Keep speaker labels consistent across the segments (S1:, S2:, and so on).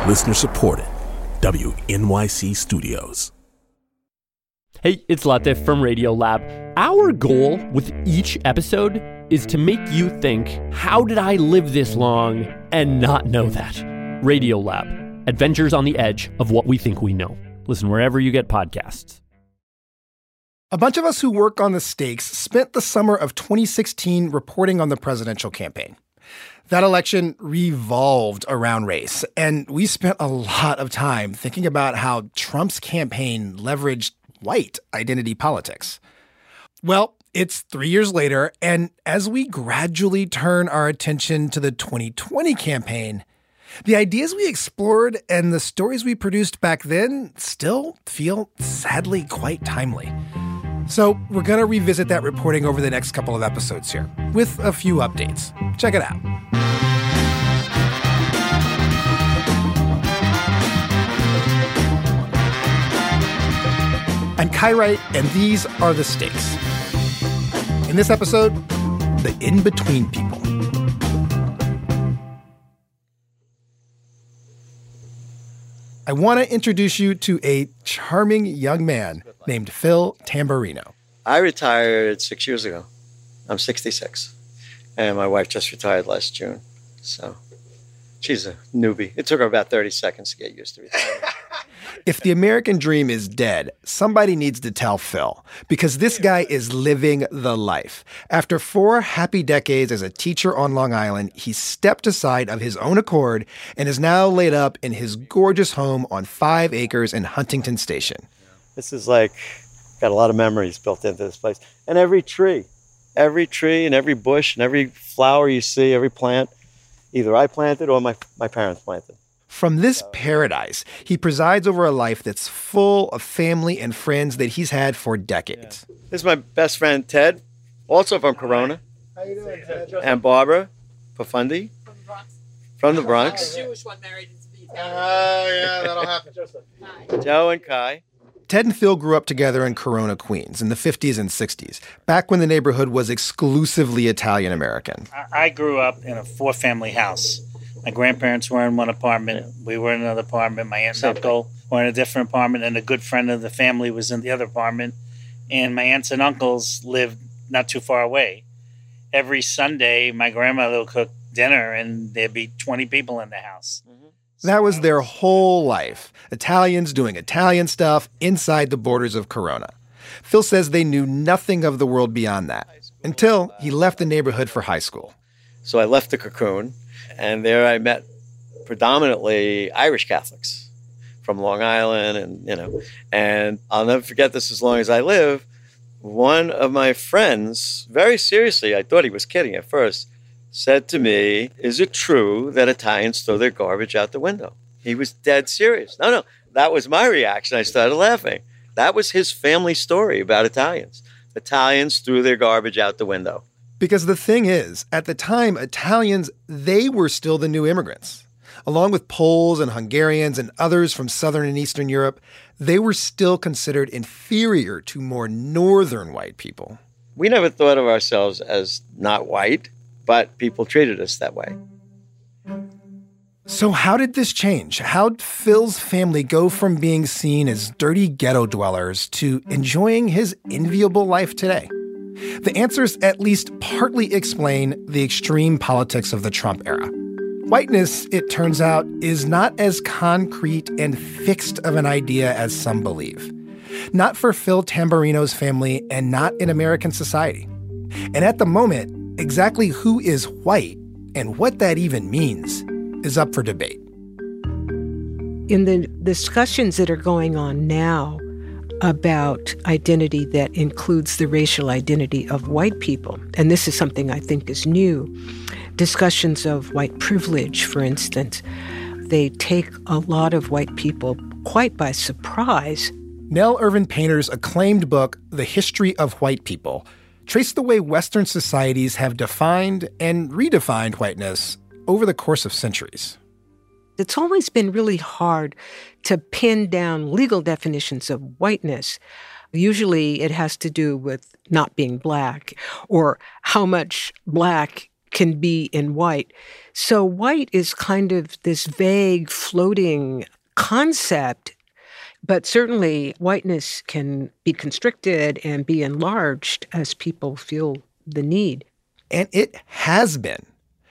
S1: Listener supported. WNYC Studios.
S2: Hey, it's Latif from Radiolab. Our goal with each episode is to make you think, how did I live this long and not know that? Radiolab, adventures on the edge of what we think we know. Listen wherever you get podcasts.
S3: A bunch of us who work on the stakes spent the summer of 2016 reporting on the presidential campaign. That election revolved around race, and we spent a lot of time thinking about how Trump's campaign leveraged white identity politics. Well, it's 3 years later, and as we gradually turn our attention to the 2020 campaign, the ideas we explored and the stories we produced back then still feel sadly quite timely. So we're going to revisit that reporting over the next couple of episodes here with a few updates. Check it out. I'm Kai Wright, and these are the stakes. In this episode, the in-between people. I want to introduce you to a charming young man named Phil Tamburino.
S4: I retired 6 years ago. I'm 66. And my wife just retired last June. So she's a newbie. It took her about 30 seconds to get used to retirement.
S3: If the American dream is dead, somebody needs to tell Phil, because this guy is living the life. After 4 happy decades as a teacher on Long Island, he stepped aside of his own accord and is now laid up in his gorgeous home on 5 acres in Huntington Station.
S4: This is got a lot of memories built into this place. And every tree and every bush and every flower you see, every plant, either I planted or my parents planted.
S3: From this paradise, he presides over a life that's full of family and friends that he's had for decades.
S4: Yeah. This is my best friend, Ted, also from Corona.
S3: How you doing, Ted?
S4: And Barbara Profundi. From the Bronx.
S5: The Jewish one married into the Italian.
S3: Oh, yeah, that'll happen.
S4: Joe and Kai.
S3: Ted and Phil grew up together in Corona, Queens in the 50s and 60s, back when the neighborhood was exclusively Italian-American.
S6: I grew up in a 4-family house. My grandparents were in one apartment. We were in another apartment. My aunt and uncle were in a different apartment, and a good friend of the family was in the other apartment. And my aunts and uncles lived not too far away. Every Sunday, my grandmother would cook dinner, and there'd be 20 people in the house.
S3: That was their whole life. Italians doing Italian stuff inside the borders of Corona. Phil says they knew nothing of the world beyond that until he left the neighborhood for high school.
S4: So I left the cocoon. And there I met predominantly Irish Catholics from Long Island and I'll never forget this as long as I live. One of my friends, very seriously, I thought he was kidding at first, said to me, "Is it true that Italians throw their garbage out the window?" He was dead serious. No, that was my reaction. I started laughing. That was his family story about Italians. Italians threw their garbage out the window.
S3: Because the thing is, at the time, Italians, they were still the new immigrants. Along with Poles and Hungarians and others from Southern and Eastern Europe, they were still considered inferior to more northern white people.
S4: We never thought of ourselves as not white, but people treated us that way.
S3: So how did this change? How'd Phil's family go from being seen as dirty ghetto dwellers to enjoying his enviable life today? The answers at least partly explain the extreme politics of the Trump era. Whiteness, it turns out, is not as concrete and fixed of an idea as some believe. Not for Phil Tamburino's family and not in American society. And at the moment, exactly who is white and what that even means is up for debate.
S7: In the discussions that are going on now about identity that includes the racial identity of white people, and this is something I think is new, discussions of white privilege, for instance, they take a lot of white people quite by surprise.
S3: Nell Irvin Painter's acclaimed book, The History of White People, traced the way Western societies have defined and redefined whiteness over the course of centuries.
S7: It's always been really hard to pin down legal definitions of whiteness. Usually it has to do with not being black or how much black can be in white. So white is kind of this vague, floating concept, but certainly whiteness can be constricted and be enlarged as people feel the need.
S3: And it has been.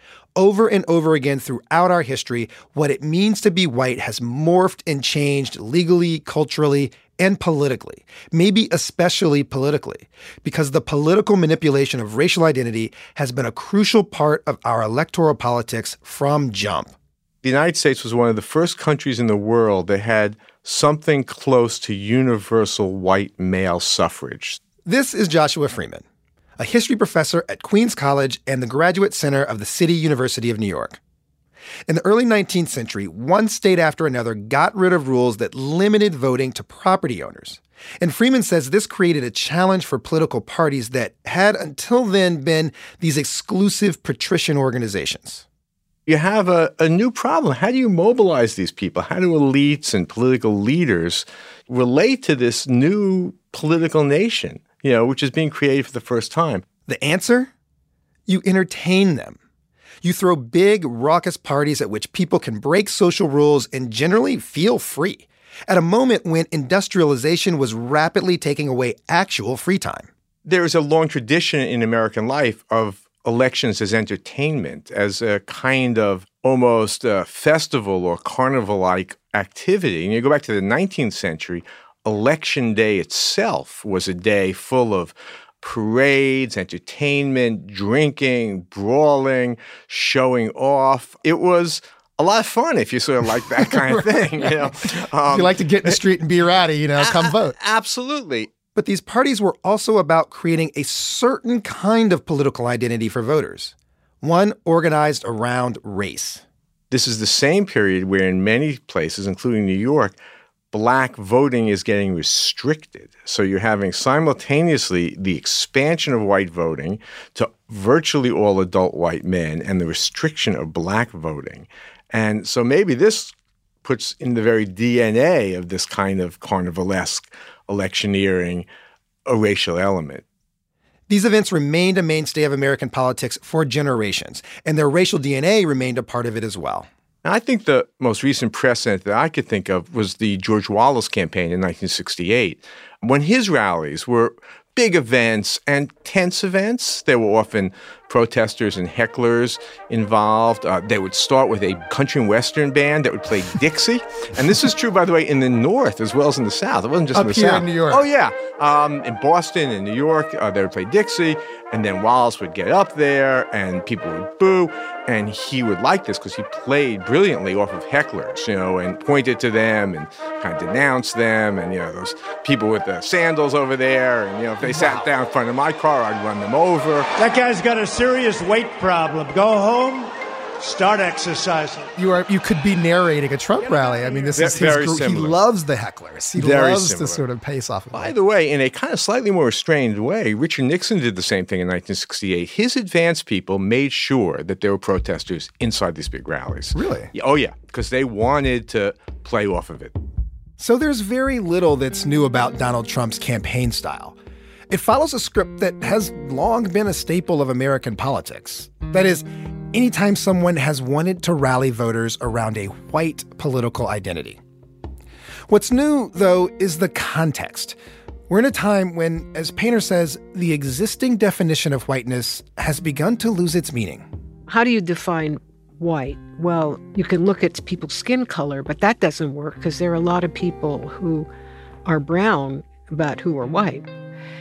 S3: Over and over again throughout our history, what it means to be white has morphed and changed legally, culturally, and politically, maybe especially politically, because the political manipulation of racial identity has been a crucial part of our electoral politics from jump.
S5: The United States was one of the first countries in the world that had something close to universal white male suffrage.
S3: This is Joshua Freeman, a history professor at Queens College and the Graduate Center of the City University of New York. In the early 19th century, one state after another got rid of rules that limited voting to property owners. And Freeman says this created a challenge for political parties that had until then been these exclusive patrician organizations.
S5: You have a new problem. How do you mobilize these people? How do elites and political leaders relate to this new political nation, which is being created for the first time?
S3: The answer? You entertain them. You throw big, raucous parties at which people can break social rules and generally feel free, at a moment when industrialization was rapidly taking away actual free time.
S5: There is a long tradition in American life of elections as entertainment, as a kind of almost festival or carnival-like activity. And you go back to the 19th century, Election Day itself was a day full of parades, entertainment, drinking, brawling, showing off. It was a lot of fun if you sort of like that kind of thing.
S3: If you like to get in the street and be rowdy, come vote.
S5: Absolutely.
S3: But these parties were also about creating a certain kind of political identity for voters, one organized around race.
S5: This is the same period where in many places, including New York, Black voting is getting restricted. So you're having simultaneously the expansion of white voting to virtually all adult white men and the restriction of Black voting. And so maybe this puts in the very DNA of this kind of carnivalesque electioneering a racial element.
S3: These events remained a mainstay of American politics for generations, and their racial DNA remained a part of it as well.
S5: I think the most recent precedent that I could think of was the George Wallace campaign in 1968, when his rallies were big events and tense events. There were often protesters and hecklers involved. They would start with a country and western band that would play Dixie. And this is true, by the way, in the North as well as in the South. It wasn't just in the South.
S3: Up here in New York.
S5: Oh, yeah. In Boston and New York, they would play Dixie. And then Wallace would get up there and people would boo. And he would like this because he played brilliantly off of hecklers, and pointed to them and kind of denounced them. And, those people with the sandals over there. And, if they sat down in front of my car, I'd run them over.
S8: That guy's got a serious weight problem. Go home, start exercising.
S3: You could be narrating a Trump rally. I mean, this is his group. He loves the hecklers. He loves to sort of pace off of
S5: By the way, in a kind of slightly more restrained way, Richard Nixon did the same thing in 1968. His advance people made sure that there were protesters inside these big rallies.
S3: Really?
S5: Oh, yeah, because they wanted to play off of it.
S3: So there's very little that's new about Donald Trump's campaign style. It follows a script that has long been a staple of American politics. That is, anytime someone has wanted to rally voters around a white political identity. What's new, though, is the context. We're in a time when, as Painter says, the existing definition of whiteness has begun to lose its meaning.
S7: How do you define white? Well, you can look at people's skin color, but that doesn't work because there are a lot of people who are brown but who are white.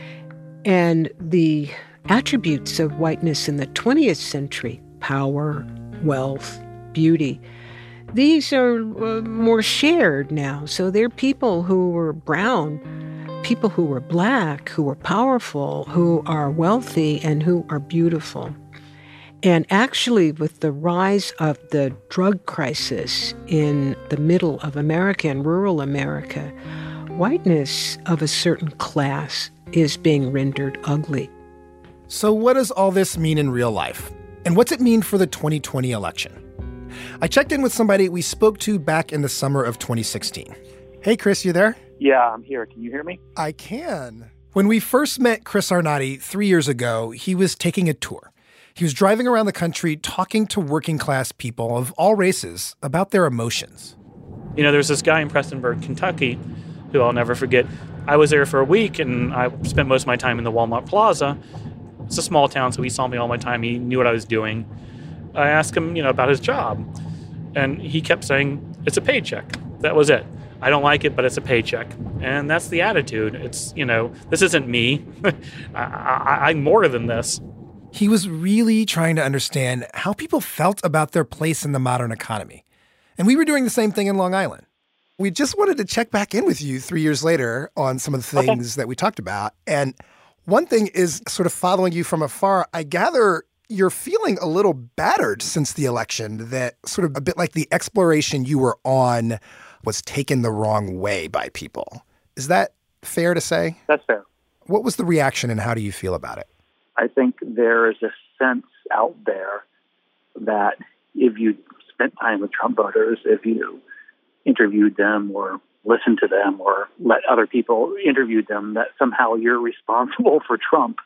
S7: And the attributes of whiteness in the 20th century, power, wealth, beauty, these are more shared now. So there are people who were brown, people who were Black, who were powerful, who are wealthy, and who are beautiful. And actually, with the rise of the drug crisis in the middle of America and rural America, whiteness of a certain class is being rendered ugly.
S3: So what does all this mean in real life? And what's it mean for the 2020 election? I checked in with somebody we spoke to back in the summer of 2016. Hey, Chris, you there?
S9: Yeah, I'm here. Can you hear me?
S3: I can. When we first met Chris Arnade 3 years ago, he was taking a tour. He was driving around the country talking to working class people of all races about their emotions.
S9: You know, there's this guy in Prestonburg, Kentucky, who I'll never forget. I was there for a week, and I spent most of my time in the Walmart Plaza. It's a small town, so he saw me all my time. He knew what I was doing. I asked him, about his job, and he kept saying, it's a paycheck. That was it. I don't like it, but it's a paycheck. And that's the attitude. It's, this isn't me. I'm more than this.
S3: He was really trying to understand how people felt about their place in the modern economy. And we were doing the same thing in Long Island. We just wanted to check back in with you 3 years later on some of the things that we talked about. And one thing is sort of following you from afar. I gather you're feeling a little battered since the election, that sort of a bit like the exploration you were on was taken the wrong way by people. Is that fair to say?
S10: That's fair.
S3: What was the reaction and how do you feel about it?
S10: I think there is a sense out there that if you spent time with Trump voters, if you interviewed them or listened to them or let other people interview them, that somehow you're responsible for Trump.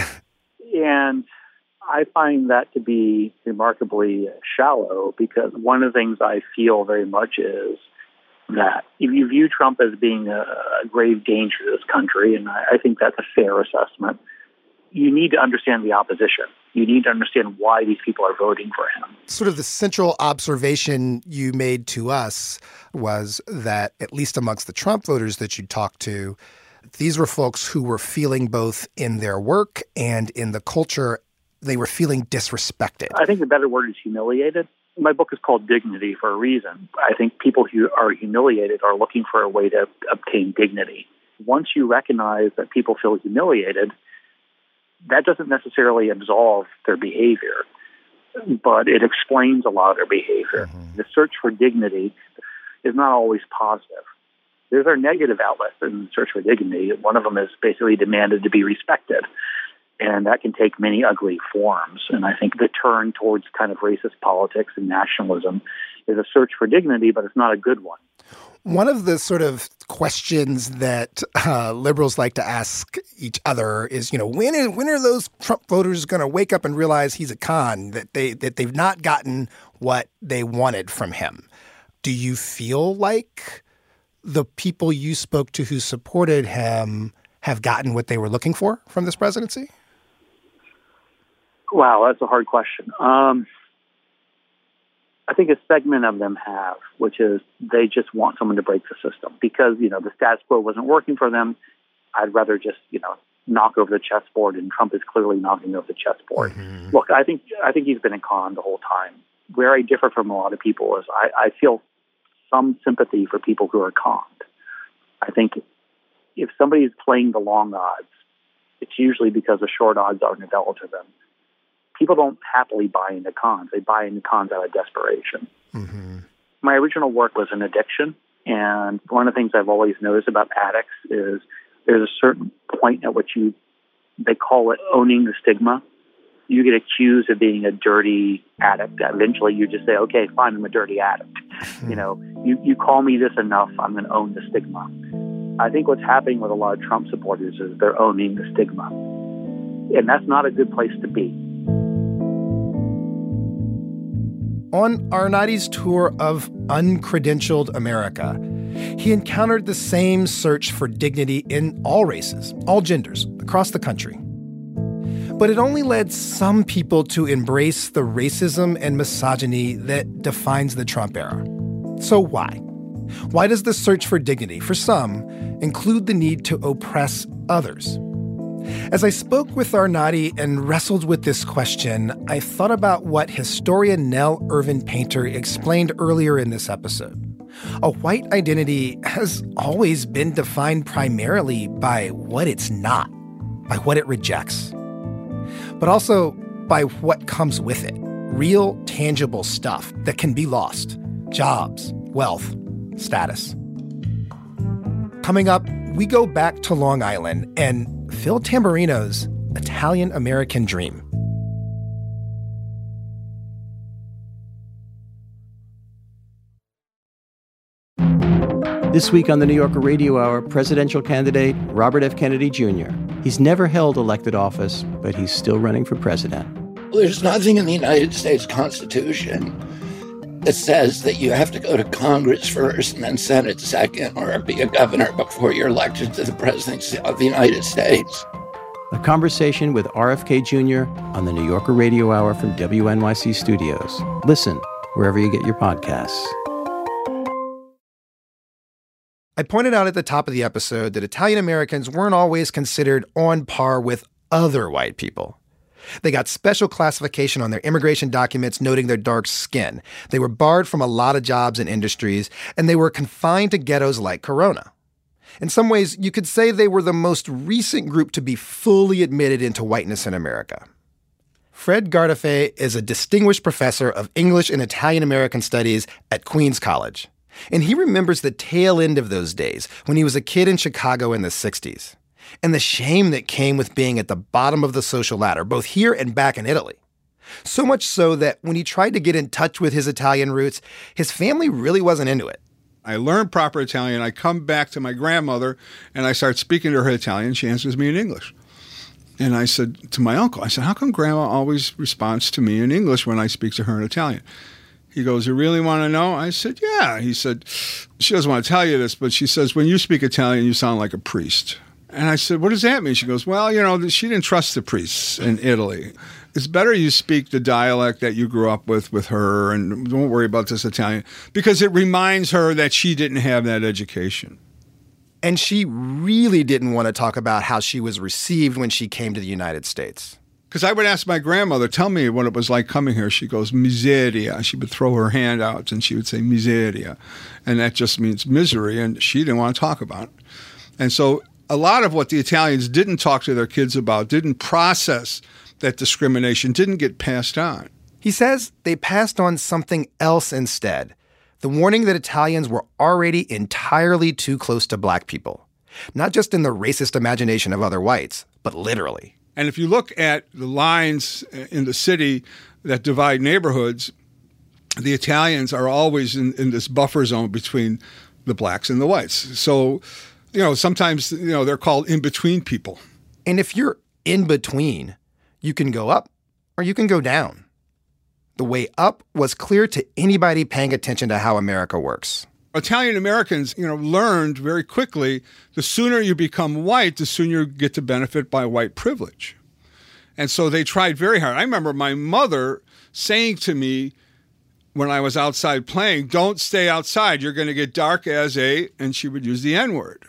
S10: And I find that to be remarkably shallow, because one of the things I feel very much is that if you view Trump as being a grave danger to this country, and I think that's a fair assessment, you need to understand the opposition. You need to understand why these people are voting for him.
S3: Sort of the central observation you made to us was that, at least amongst the Trump voters that you talked to, these were folks who were feeling both in their work and in the culture, they were feeling disrespected.
S10: I think the better word is humiliated. My book is called Dignity for a reason. I think people who are humiliated are looking for a way to obtain dignity. Once you recognize that people feel humiliated, that doesn't necessarily absolve their behavior, but it explains a lot of their behavior. Mm-hmm. The search for dignity is not always positive. There are negative outlets in the search for dignity. One of them is basically demanded to be respected. And that can take many ugly forms. And I think the turn towards kind of racist politics and nationalism is a search for dignity, but it's not a good one.
S3: One of the sort of questions that liberals like to ask each other is, when are those Trump voters going to wake up and realize he's a con, that they've not gotten what they wanted from him? Do you feel like the people you spoke to who supported him have gotten what they were looking for from this presidency?
S10: Wow, that's a hard question. I think a segment of them have, which is they just want someone to break the system because, the status quo wasn't working for them. I'd rather just, knock over the chessboard, and Trump is clearly knocking over the chessboard. Mm-hmm. Look, I think he's been a con the whole time. Where I differ from a lot of people is I feel some sympathy for people who are conned. I think if somebody is playing the long odds, it's usually because the short odds aren't available to them. People don't happily buy into cons. They buy into cons out of desperation. Mm-hmm. My original work was an addiction, and one of the things I've always noticed about addicts is there's a certain point at which they call it owning the stigma. You get accused of being a dirty addict. Eventually you just say, okay, fine, I'm a dirty addict. Mm-hmm. You call me this enough, I'm going to own the stigma. I think what's happening with a lot of Trump supporters is they're owning the stigma. And that's not a good place to be.
S3: On Arnotti's tour of uncredentialed America, he encountered the same search for dignity in all races, all genders, across the country. But it only led some people to embrace the racism and misogyny that defines the Trump era. So why? Why does the search for dignity, for some, include the need to oppress others? As I spoke with Arnotti and wrestled with this question, I thought about what historian Nell Irvin Painter explained earlier in this episode. A white identity has always been defined primarily by what it's not, by what it rejects, but also by what comes with it, real, tangible stuff that can be lost, jobs, wealth, status. Coming up, we go back to Long Island and Phil Tamburino's Italian-American Dream.
S11: This week on the New Yorker Radio Hour, presidential candidate Robert F. Kennedy Jr. He's never held elected office, but he's still running for president.
S12: There's nothing in the United States Constitution that says that you have to go to Congress first and then Senate second, or be a governor before you're elected to the presidency of the United States.
S11: A conversation with RFK Jr. on the New Yorker Radio Hour from WNYC Studios. Listen wherever you get your podcasts.
S3: I pointed out at the top of the episode that Italian Americans weren't always considered on par with other white people. They got special classification on their immigration documents noting their dark skin. They were barred from a lot of jobs and industries, and they were confined to ghettos like Corona. In some ways, you could say they were the most recent group to be fully admitted into whiteness in America. Fred Gardafe is a distinguished professor of English and Italian American Studies at Queens College. And he remembers the tail end of those days when he was a kid in Chicago in the 60s. And the shame that came with being at the bottom of the social ladder, both here and back in Italy. So much so that when he tried to get in touch with his Italian roots, his family really wasn't into it.
S13: I learned proper Italian. I come back to my grandmother, and I start speaking to her Italian. She answers me in English. And I said to my uncle, how come Grandma always responds to me in English when I speak to her in Italian? He goes, you really want to know? I said, yeah. He said, she doesn't want to tell you this, but she says, when you speak Italian, you sound like a priest. And I said, what does that mean? She goes, well, she didn't trust the priests in Italy. It's better you speak the dialect that you grew up with her, and don't worry about this Italian, because it reminds her that she didn't have that education.
S3: And she really didn't want to talk about how she was received when she came to the United States.
S13: Because I would ask my grandmother, tell me what it was like coming here. She goes, miseria. She would throw her hand out and she would say miseria. And that just means misery, and she didn't want to talk about it. And so a lot of what the Italians didn't talk to their kids about, didn't process that discrimination, didn't get passed on.
S3: He says they passed on something else instead. The warning that Italians were already entirely too close to black people. Not just in the racist imagination of other whites, but literally.
S13: And if you look at the lines in the city that divide neighborhoods, the Italians are always in this buffer zone between the blacks and the whites. So, sometimes, they're called in-between people.
S3: And if you're in between, you can go up or you can go down. The way up was clear to anybody paying attention to how America works.
S13: Italian Americans, learned very quickly, the sooner you become white, the sooner you get to benefit by white privilege. And so they tried very hard. I remember my mother saying to me when I was outside playing, don't stay outside. You're going to get dark as and she would use the N-word,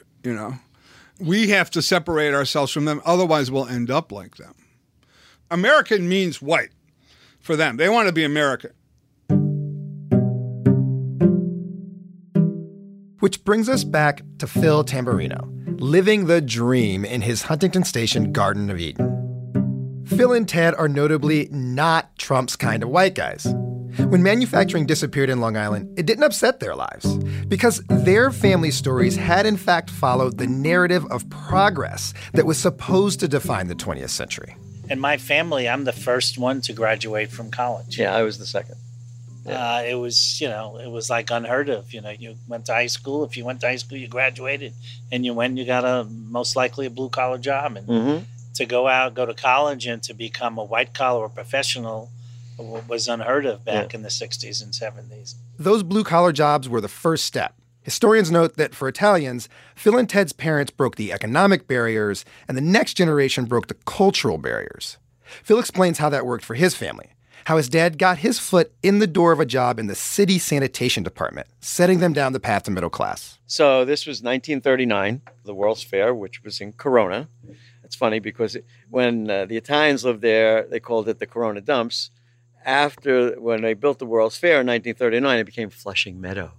S13: We have to separate ourselves from them, otherwise we'll end up like them. American means white for them. They want to be American.
S3: Which brings us back to Phil Tamburino, living the dream in his Huntington Station Garden of Eden. Phil and Ted are notably not Trump's kind of white guys. When manufacturing disappeared in Long Island, it didn't upset their lives because their family stories had in fact followed the narrative of progress that was supposed to define the 20th century.
S6: In my family, I'm the first one to graduate from college.
S4: Yeah, I was the second. Yeah.
S6: It was like unheard of. You went to high school. If you went to high school, you graduated, and you got most likely a blue collar job. And to go to college and to become a white collar professional was unheard of back in the 60s and 70s.
S3: Those blue collar jobs were the first step. Historians note that for Italians, Phil and Ted's parents broke the economic barriers, and the next generation broke the cultural barriers. Phil explains how that worked for his family. How his dad got his foot in the door of a job in the city sanitation department, setting them down the path to middle class.
S4: So this was 1939, the World's Fair, which was in Corona. It's funny because when the Italians lived there, they called it the Corona Dumps. When they built the World's Fair in 1939, it became Flushing Meadow.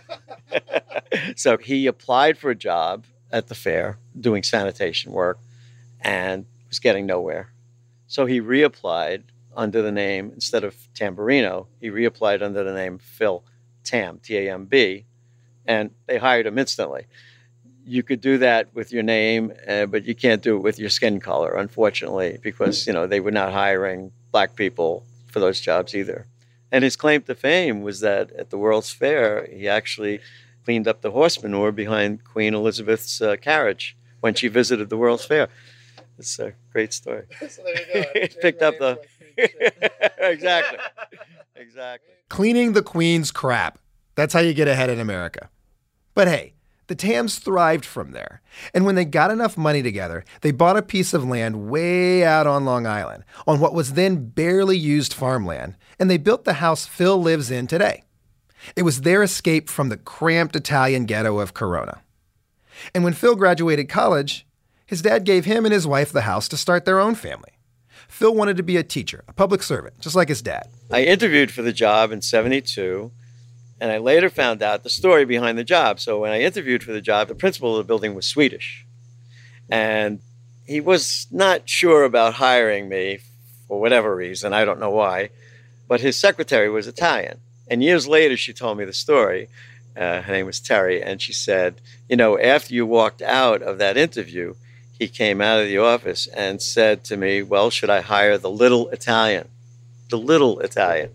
S4: So he applied for a job at the fair doing sanitation work and was getting nowhere. So he reapplied under the name, instead of Tamburino, he reapplied under the name Phil Tam, T-A-M-B, and they hired him instantly. You could do that with your name, but you can't do it with your skin color, unfortunately, because, they were not hiring black people for those jobs either. And his claim to fame was that at the World's Fair, he actually cleaned up the horse manure behind Queen Elizabeth's carriage when she visited the World's Fair. It's a great story.
S3: So there you go.
S4: It picked up the... Exactly.
S3: Cleaning the Queen's crap. That's how you get ahead in America. But hey, the Tams thrived from there. And when they got enough money together, they bought a piece of land way out on Long Island, on what was then barely used farmland, and they built the house Phil lives in today. It was their escape from the cramped Italian ghetto of Corona. And when Phil graduated college, his dad gave him and his wife the house to start their own family. Phil wanted to be a teacher, a public servant, just like his dad.
S4: I interviewed for the job in 72, and I later found out the story behind the job. So when I interviewed for the job, the principal of the building was Swedish. And he was not sure about hiring me for whatever reason. I don't know why. But his secretary was Italian. And years later, she told me the story. Her name was Terry. And she said, after you walked out of that interview, he came out of the office and said to me, well, should I hire the little Italian? The little Italian.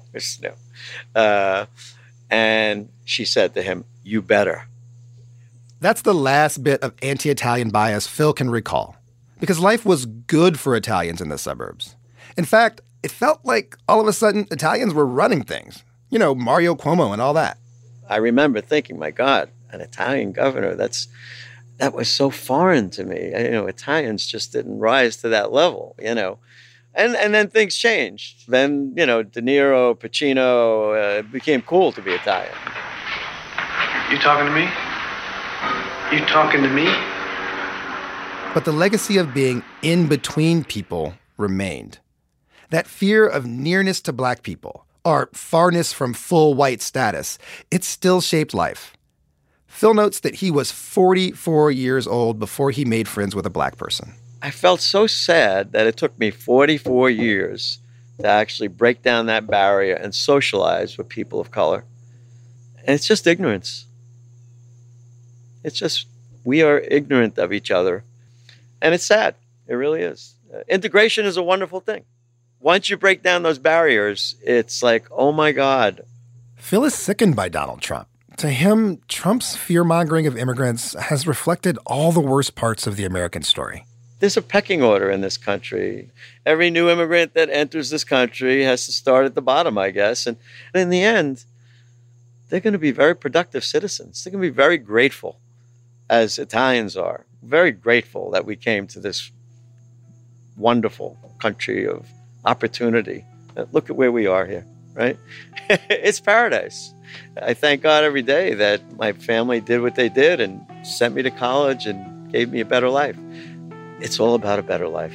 S4: And she said to him, you better.
S3: That's the last bit of anti-Italian bias Phil can recall, because life was good for Italians in the suburbs. In fact, it felt like all of a sudden Italians were running things. Mario Cuomo and all that.
S4: I remember thinking, my God, an Italian governor, that was so foreign to me. Italians just didn't rise to that level, And then things changed. Then, De Niro, Pacino, it became cool to be Italian.
S14: You talking to me? You talking to me?
S3: But the legacy of being in between people remained. That fear of nearness to black people, or farness from full white status, it still shaped life. Phil notes that he was 44 years old before he made friends with a black person.
S4: I felt so sad that it took me 44 years to actually break down that barrier and socialize with people of color. And it's just ignorance. It's just, we are ignorant of each other. And it's sad. It really is. Integration is a wonderful thing. Once you break down those barriers, it's like, oh my God.
S3: Phil is sickened by Donald Trump. To him, Trump's fear-mongering of immigrants has reflected all the worst parts of the American story.
S4: There's a pecking order in this country. Every new immigrant that enters this country has to start at the bottom, I guess. And in the end, they're going to be very productive citizens. They're going to be very grateful, as Italians are, very grateful that we came to this wonderful country of opportunity. Look at where we are here, right? It's paradise. I thank God every day that my family did what they did and sent me to college and gave me a better life. It's all about a better life.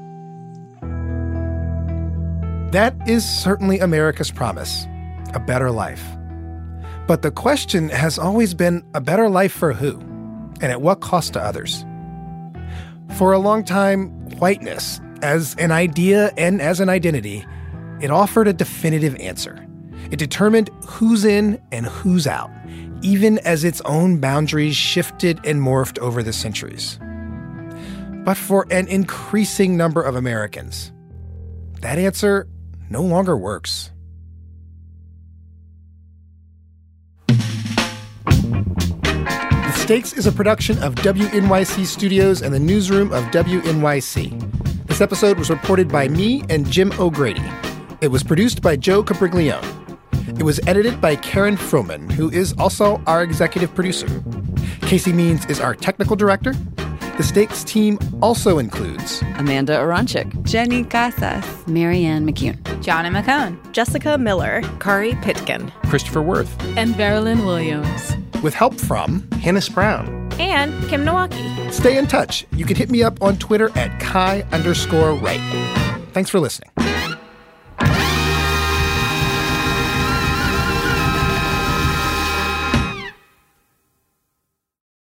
S3: That is certainly America's promise, a better life. But the question has always been a better life for who, and at what cost to others? For a long time, whiteness, as an idea and as an identity, it offered a definitive answer. It determined who's in and who's out, even as its own boundaries shifted and morphed over the centuries. But for an increasing number of Americans, that answer no longer works. The Stakes is a production of WNYC Studios and the newsroom of WNYC. This episode was reported by me and Jim O'Grady. It was produced by Joe Capriglione. It was edited by Karen Froman, who is also our executive producer. Casey Means is our technical director. The Stakes team also includes
S15: Amanda Aronchik,
S16: Jenny Casas,
S17: Marianne McCune,
S16: Johnny McCone, Jessica Miller,
S18: Kari Pitkin,
S19: Christopher Worth,
S20: and Marilyn Williams.
S3: With help from
S19: Hannes Brown
S16: and Kim Nowacki.
S3: Stay in touch. You can hit me up on Twitter at Kai_Wright. Thanks for listening.